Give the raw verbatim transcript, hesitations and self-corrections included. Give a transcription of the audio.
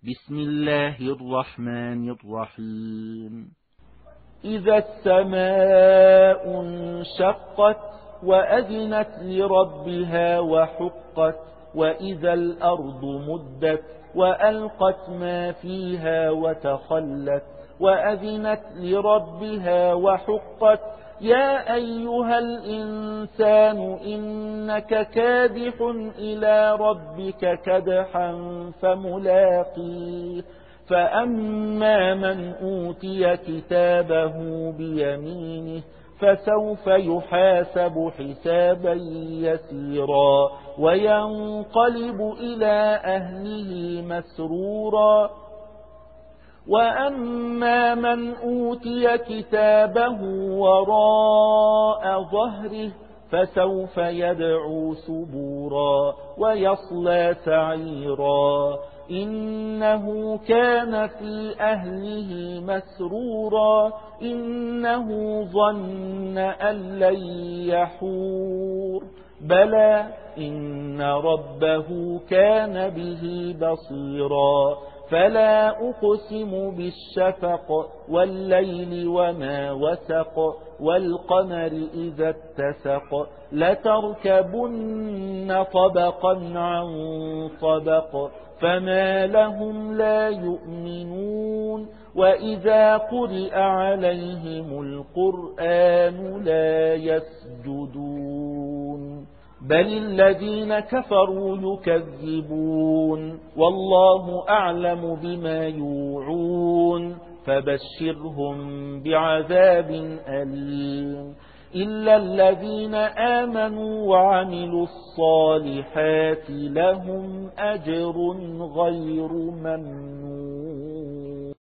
بسم الله الرحمن الرحيم. إذا السماء انشقت وأذنت لربها وحقت وإذا الأرض مدت وألقت ما فيها وتخلت وأذنت لربها وحقت يا أيها الإنسان إنك كادح إلى ربك كدحا فملاقيه فأما من أوتي كتابه بيمينه فسوف يحاسب حسابا يسيرا وينقلب إلى أهله مسرورا وأما من أوتي كتابه وراء ظهره فسوف يدعو سبورا ويصلى سعيرا إنه كان في أهله مسرورا إنه ظن أن لن يحور بلى إن ربه كان به بصيرا فلا أقسم بالشفق والليل وما وسق والقمر إذا اتسق لتركبن طبقا عن طبق فما لهم لا يؤمنون وإذا قرئ عليهم القرآن لا يسجدون بل الذين كفروا يكذبون والله أعلم بما يوعون فبشرهم بعذاب أليم إلا الذين آمنوا وعملوا الصالحات لهم أجر غير ممنون.